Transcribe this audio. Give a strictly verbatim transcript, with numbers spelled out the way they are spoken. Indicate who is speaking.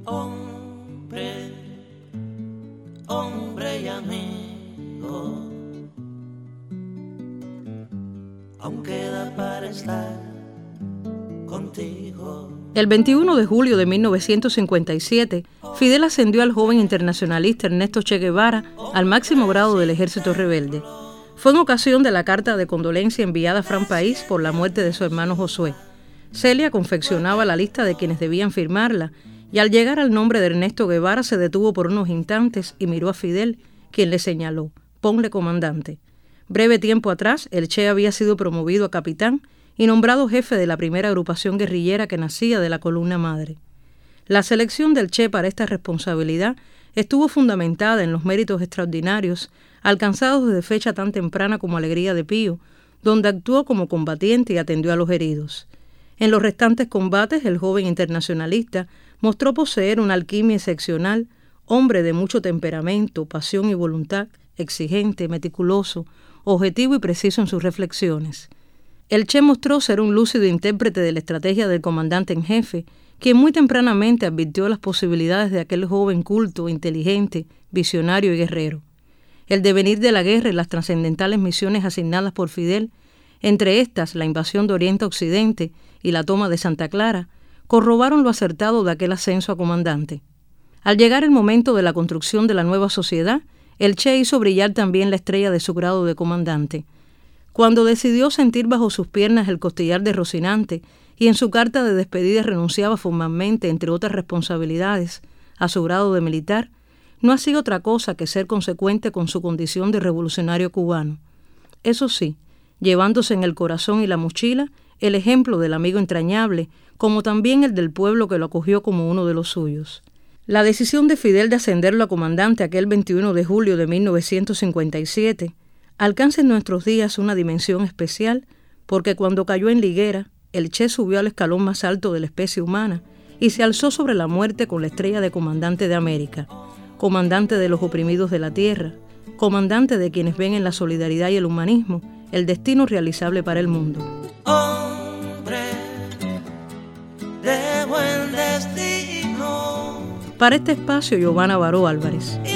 Speaker 1: Hombre, hombre y amigo, aún queda para estar contigo.
Speaker 2: El veintiuno de julio de mil novecientos cincuenta y siete, Fidel ascendió al joven internacionalista Ernesto Che Guevara al máximo grado del ejército rebelde. Fue en ocasión de la carta de condolencia enviada a Fran País por la muerte de su hermano Josué. Celia confeccionaba la lista de quienes debían firmarla y al llegar al nombre de Ernesto Guevara se detuvo por unos instantes y miró a Fidel, quien le señaló: «Ponle comandante». Breve tiempo atrás, el Che había sido promovido a capitán y nombrado jefe de la primera agrupación guerrillera que nacía de la Columna Madre. La selección del Che para esta responsabilidad estuvo fundamentada en los méritos extraordinarios alcanzados desde fecha tan temprana como Alegría de Pío, donde actuó como combatiente y atendió a los heridos. En los restantes combates, el joven internacionalista mostró poseer una alquimia excepcional, hombre de mucho temperamento, pasión y voluntad, exigente, meticuloso, objetivo y preciso en sus reflexiones. El Che mostró ser un lúcido intérprete de la estrategia del comandante en jefe, quien muy tempranamente advirtió las posibilidades de aquel joven culto, inteligente, visionario y guerrero. El devenir de la guerra y las trascendentales misiones asignadas por Fidel, entre estas la invasión de Oriente a Occidente y la toma de Santa Clara, corroboraron lo acertado de aquel ascenso a comandante. Al llegar el momento de la construcción de la nueva sociedad, el Che hizo brillar también la estrella de su grado de comandante. Cuando decidió sentir bajo sus piernas el costillar de Rocinante y en su carta de despedida renunciaba formalmente, entre otras responsabilidades, a su grado de militar, no ha sido otra cosa que ser consecuente con su condición de revolucionario cubano. Eso sí, llevándose en el corazón y la mochila el ejemplo del amigo entrañable, como también el del pueblo que lo acogió como uno de los suyos. La decisión de Fidel de ascenderlo a comandante aquel veintiuno de julio de mil novecientos cincuenta y siete alcanza en nuestros días una dimensión especial porque cuando cayó en Liguera, el Che subió al escalón más alto de la especie humana y se alzó sobre la muerte con la estrella de comandante de América, comandante de los oprimidos de la tierra, comandante de quienes ven en la solidaridad y el humanismo el destino realizable para el mundo.
Speaker 1: Hombre de buen destino.
Speaker 2: Para este espacio, Giovanna Baró Álvarez.